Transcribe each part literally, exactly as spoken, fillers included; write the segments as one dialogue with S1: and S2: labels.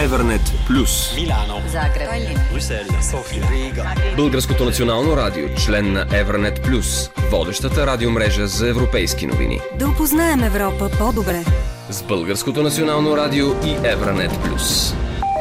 S1: Евернет Плюс.
S2: Милано,
S3: Загреб,
S2: Брюсел, София, Рига.
S1: Българското национално радио, член на Евернет Плюс, водещата радиомрежа за европейски новини.
S3: да опознаем Европа по-добре.
S1: С Българското национално радио и Евернет Плюс.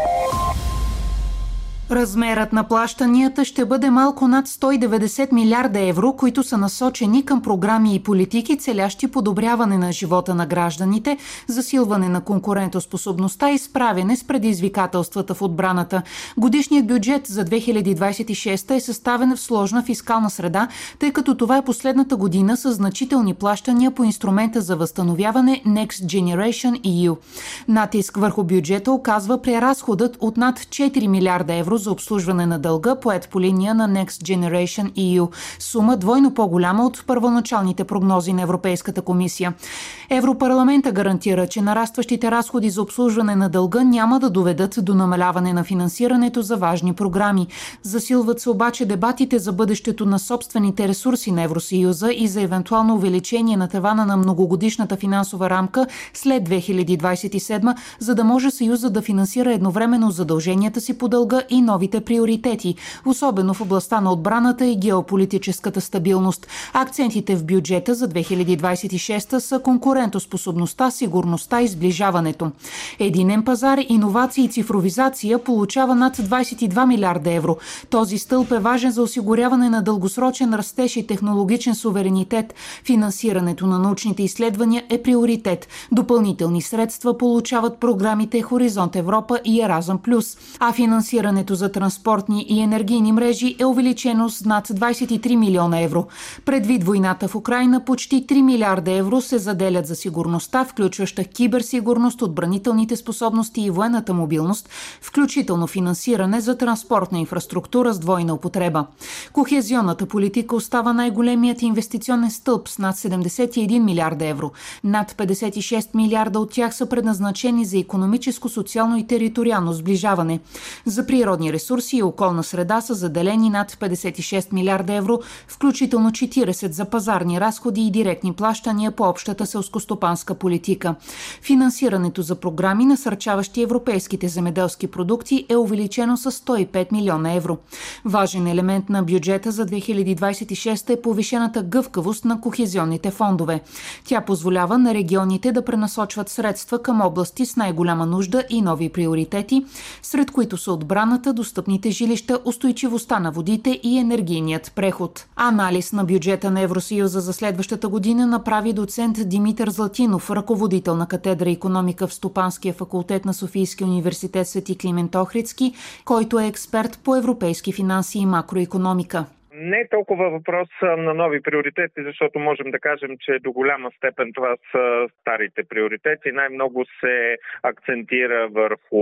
S4: Размерът на плащанията ще бъде малко над сто и деветдесет милиарда евро, които са насочени към програми и политики, целящи подобряване на живота на гражданите, засилване на конкурентоспособността и справяне с предизвикателствата в отбраната. Годишният бюджет за две хиляди двадесет и шеста е съставен в сложна фискална среда, тъй като това е последната година с значителни плащания по инструмента за възстановяване Next Generation и ю. Натиск върху бюджета оказва преразходът от над четири милиарда евро за обслужване на дълга, поет по линия на Next Generation и ю. Сума двойно по-голяма от първоначалните прогнози на Европейската комисия. Европарламента гарантира, че нарастващите разходи за обслужване на дълга няма да доведат до намаляване на финансирането за важни програми. Засилват се обаче дебатите за бъдещето на собствените ресурси на Евросъюза и за евентуално увеличение на тавана на многогодишната финансова рамка след две хиляди двадесет и седма, за да може Съюза да финансира едновременно задълженията си по дълга и новите приоритети, особено в областта на отбраната и геополитическата стабилност. Акцентите в бюджета за две хиляди двадесет и шеста са конкурентоспособността, сигурността и сближаването. Единен пазар, иновации и цифровизация получава над двадесет и два милиарда евро. Този стълб е важен за осигуряване на дългосрочен растеж и технологичен суверенитет. Финансирането на научните изследвания е приоритет. Допълнителни средства получават програмите Хоризонт Европа и Еразъм Плюс, а финансирането за транспортни и енергийни мрежи е увеличено с над двадесет и три милиона евро. Предвид войната в Украйна, почти три милиарда евро се заделят за сигурността, включваща киберсигурност, отбранителните способности и военната мобилност, включително финансиране за транспортна инфраструктура с двойна употреба. Кохезионната политика остава най-големият инвестиционен стълб с над седемдесет и един милиарда евро. Над петдесет и шест милиарда от тях са предназначени за икономическо, социално и териториално сближаване. За природни ресурси и околна среда са заделени над петдесет и шест милиарда евро, включително четиридесет за пазарни разходи и директни плащания по общата селскостопанска политика. Финансирането за програми, насърчаващи европейските земеделски продукти, е увеличено с сто и пет милиона евро. Важен елемент на бюджета за две хиляди двадесет и шеста е повишената гъвкавост на кохезионните фондове. Тя позволява на регионите да пренасочват средства към области с най-голяма нужда и нови приоритети, сред които са отбраната, достъпните жилища, устойчивостта на водите и енергийният преход. Анализ на бюджета на Евросъюза за следващата година направи доцент Димитър Златинов, ръководител на катедра икономика в Стопанския факултет на Софийския университет Свети Климент Охридски, който е експерт по европейски финанси и макроикономика.
S5: Не е толкова въпрос на нови приоритети, защото можем да кажем, че до голяма степен това са старите приоритети. Най-много се акцентира върху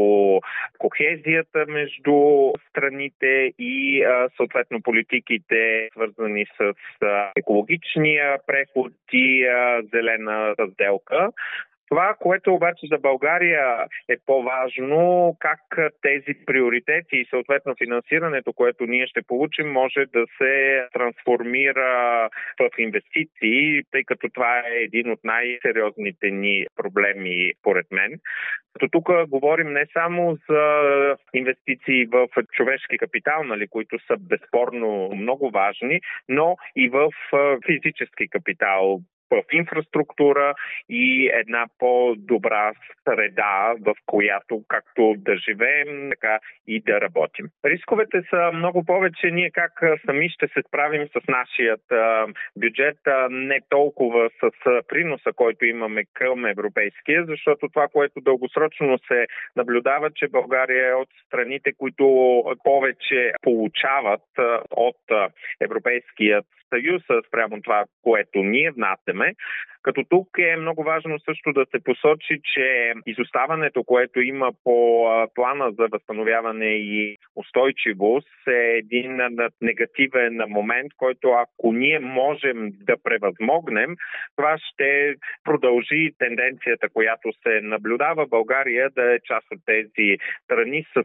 S5: кохезията между страните и съответно политиките, свързани с екологичния преход и зелена сделка. Това, което обаче за България е по-важно, как тези приоритети и съответно финансирането, което ние ще получим, може да се трансформира в инвестиции, тъй като това е един от най-сериозните ни проблеми, според мен. Като тук говорим не само за инвестиции в човешки капитал, нали, които са безспорно много важни, но и в физически капитал, в инфраструктура и една по-добра среда, в която както да живеем, така и да работим. Рисковете са много повече. Ние как сами ще се справим с нашият бюджет, не толкова с приноса, който имаме към европейския, защото това, което дългосрочно се наблюдава, че България е от страните, които повече получават от Европейският съюз спрямо това, което ние внасяме. Като тук е много важно също да се посочи, че изоставането, което има по плана за възстановяване и устойчивост, е един негативен момент, който ако ние можем да превъзмогнем, това ще продължи тенденцията, която се наблюдава България да е част от тези страни с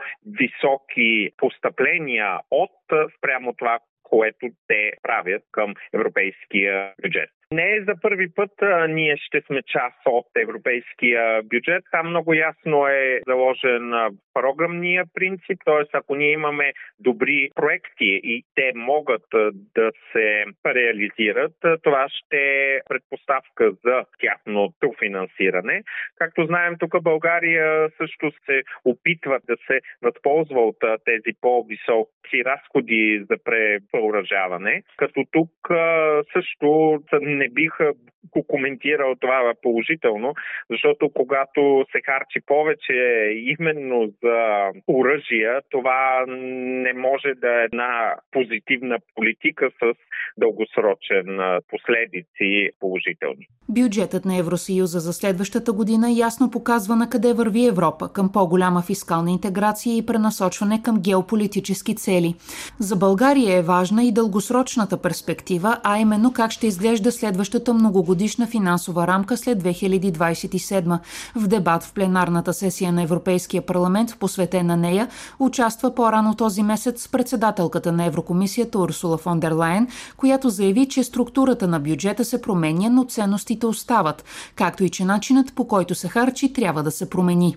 S5: по-високи постъпления от спрямо това, което те правят към европейския бюджет. Не за първи път а, ние ще сме част от европейския бюджет. Там много ясно е заложен а, програмния принцип, т.е. ако ние имаме добри проекти и те могат а, да се реализират, а, това ще е предпоставка за тяхното финансиране. Както знаем, тук България също се опитва да се възползва от а, тези по-високи разходи за превъоръжаване, като тук а, също не бих го коментирал това положително, защото когато се харчи повече именно за оръжия, това не може да е една позитивна политика с дългосрочен последици положителни.
S4: Бюджетът на Евросъюза за следващата година ясно показва на къде върви Европа, към по-голяма фискална интеграция и пренасочване към геополитически цели. За България е важна и дългосрочната перспектива, а именно как ще изглежда следващата многогодишна финансова рамка след две хиляди двадесет и седма. В дебат в пленарната сесия на Европейския парламент, посветен на нея, участва по-рано този месец председателката на Еврокомисията Урсула фон дер Лайен, която заяви, че структурата на бюджета се променя, но ценностите остават, както и че начинът, по който се харчи, трябва да се промени.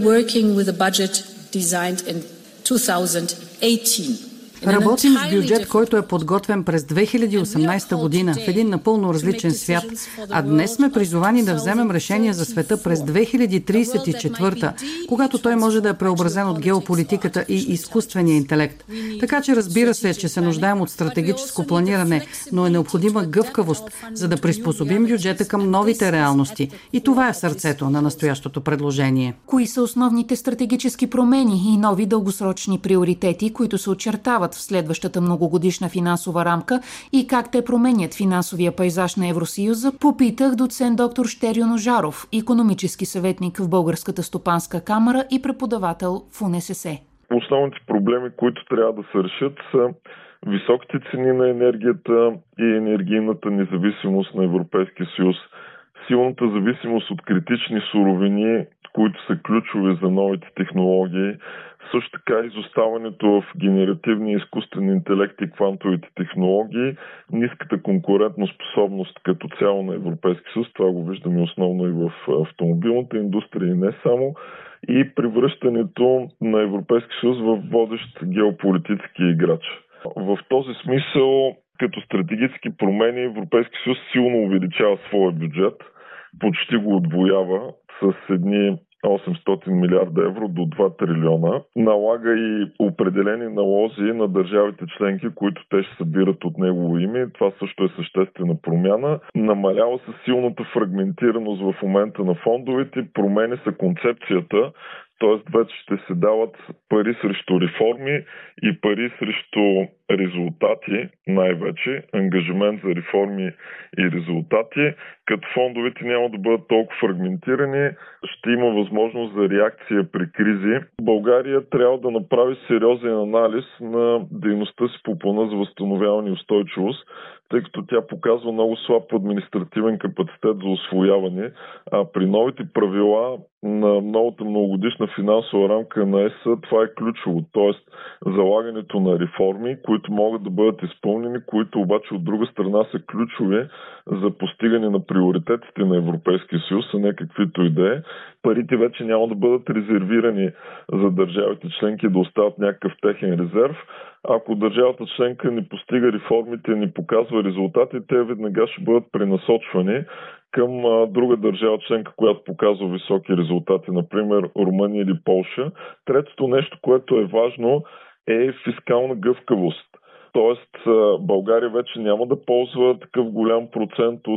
S6: Работим с бюджет, който е подготвен през две хиляди и осемнадесета година в един напълно различен свят, а днес сме призовани да вземем решения за света през две хиляди тридесет и четвърта, когато той може да е преобразен от геополитиката и изкуствения интелект. Така че разбира се, че се нуждаем от стратегическо планиране, но е необходима гъвкавост, за да приспособим бюджета към новите реалности. И това е сърцето на настоящото предложение.
S4: Кои са основните стратегически промени и нови дългосрочни приоритети, които се очертават в следващата многогодишна финансова рамка и как те променят финансовия пейзаж на Евросъюза, попитах доцент доктор Щерьо Ножаров, икономически съветник в Българската стопанска камара и преподавател в УНСС.
S7: Основните проблеми, които трябва да се решат, са високите цени на енергията и енергийната независимост на Европейския съюз, силната зависимост от критични суровини, които са ключови за новите технологии, също така изоставането в генеративния изкуствен интелект и квантовите технологии, ниската конкурентоспособност като цяло на Европейския съюз, това го виждаме основно и в автомобилната индустрия и не само, и превръщането на Европейския съюз в водещ геополитически играч. В този смисъл, като стратегически промени, Европейския съюз силно увеличава своя бюджет, почти го отвоява с едни осемстотин милиарда евро до два трилиона. Налага и определени налози на държавите членки, които те ще събират от негово име. Това също е съществена промяна. Намалява се силната фрагментираност в момента на фондовете, променя се концепцията, т.е. вече ще се дават пари срещу реформи и пари срещу резултати, най-вече ангажимент за реформи и резултати, като фондовете няма да бъдат толкова фрагментирани, ще има възможност за реакция при кризи. България трябва да направи сериозен анализ на дейността си по плана за възстановяване и устойчивост, тъй като тя показва много слаб административен капацитет за усвояване, а при новите правила на новата многогодишна финансова рамка на ЕС това е ключово, т.е. залагането на реформи, които могат да бъдат изпълнени, които обаче от друга страна са ключови за постигане на приоритетите на Европейския съюз, а не каквито и да е. Парите вече няма да бъдат резервирани за държавите членки да остават някакъв техен резерв. Ако държавата членка не постига реформите, не показва резултати, те веднага ще бъдат пренасочвани към а, друга държава членка, която показва високи резултати, например Румъния или Полша. Третото нещо, което е важно, е фискална гъвкавост. Тоест България вече няма да ползва такъв голям процент от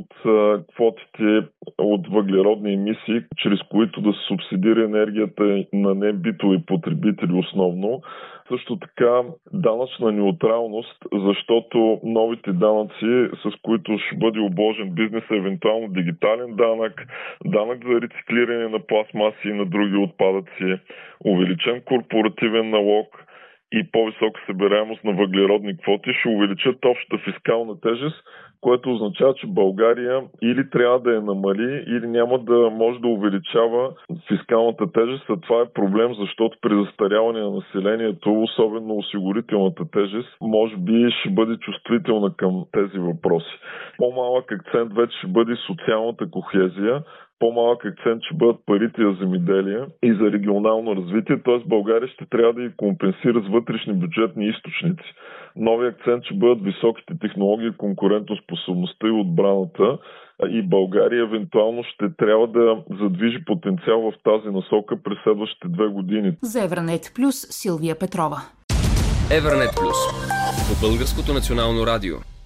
S7: квотите от въглеродни емисии, чрез които да се субсидира енергията на небитови потребители основно. Също така данъчна неутралност, защото новите данъци, с които ще бъде обложен бизнеса, евентуално дигитален данък, данък за рециклиране на пластмаси и на други отпадъци, увеличен корпоративен налог и по-висока събираемост на въглеродни квоти ще увеличат общата фискална тежест, което означава, че България или трябва да я намали, или няма да може да увеличава фискалната тежест. А това е проблем, защото при застаряване на населението, особено осигурителната тежест, може би ще бъде чувствителна към тези въпроси. По-малък акцент вече ще бъде социалната кохезия, по-малък акцент ще бъдат парите за земеделие и за регионално развитие, т.е. България ще трябва да ги компенсира с вътрешни бюджетни източници. Нови акцент ще бъдат високите технологии, конкурентоспособността и отбраната, и България евентуално ще трябва да задвижи потенциал в тази насока през следващите две години.
S4: За Евранет Плюс, Силвия Петрова.
S1: Евранет Плюс по Българското национално радио.